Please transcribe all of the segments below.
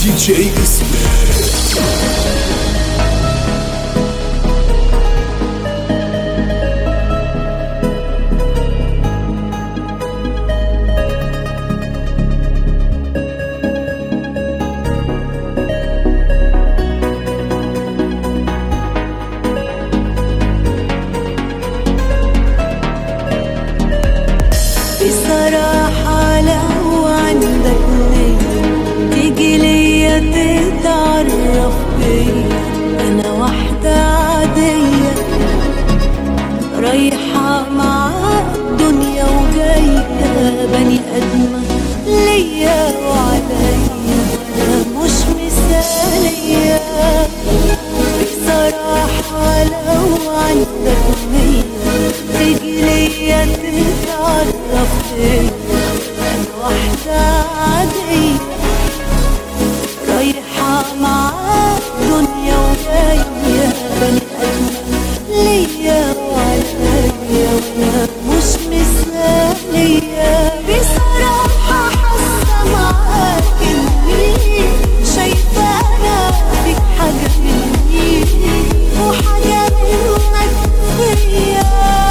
DJ اسمه بصراحة لو عندك نية تيجي ليا تتعرف بيا، أنا واحدة عادية رايحة مع الدنيا وجاية بني آدمة ليا وعليا، أنا مش مثالية. بصراحة لو عندك نية تيجي ليا تتعرف بيا، أنا واحدة عادية رايحة مع الدنيا وجاية بني آدمة ليا وعليا، وأنا مش مثالية. بصراحة حاسة معاك إني شايفة أنا فيك حاجة مني وحاجة منك فيا،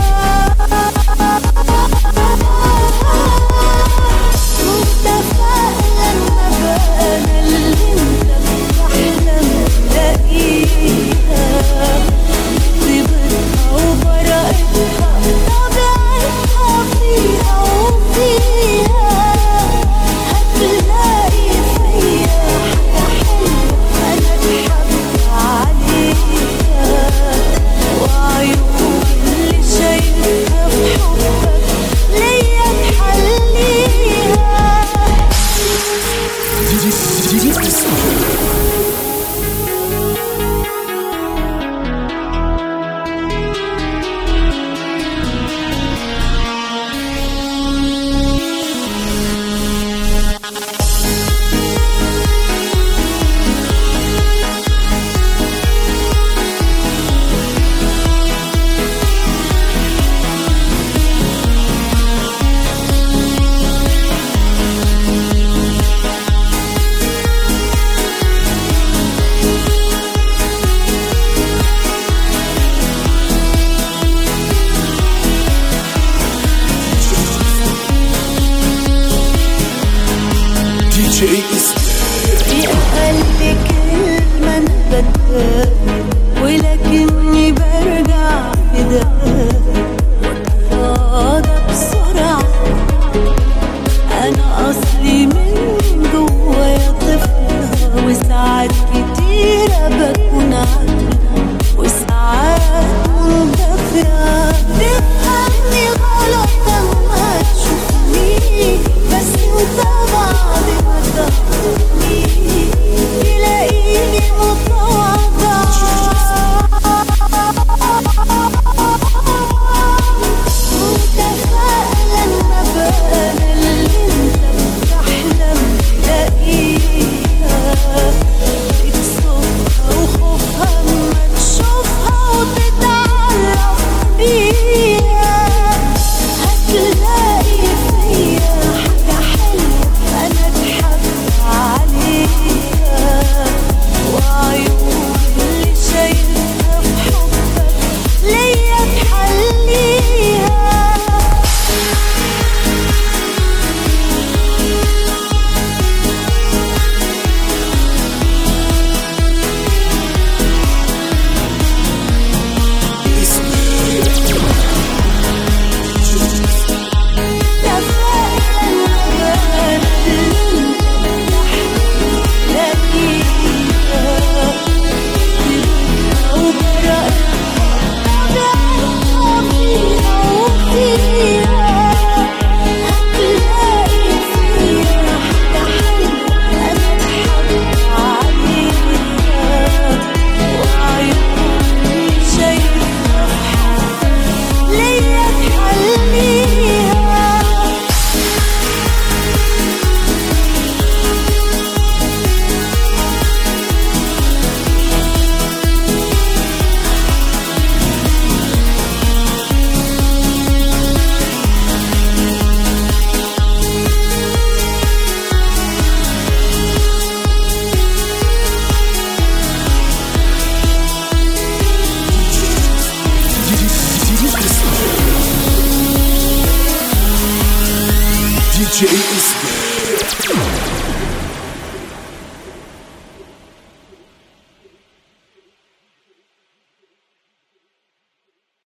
متفائلة لما بقى أنا اللي أنت بتحلم تلاقيها، طيبتها وبراءتها طبيعتها فيها وفيها، هتلاقي فيا حاجة حلوة أنا اتحب عليها، وعيون اللي شايفها في حبك ليا تحليها. DJ اسمه This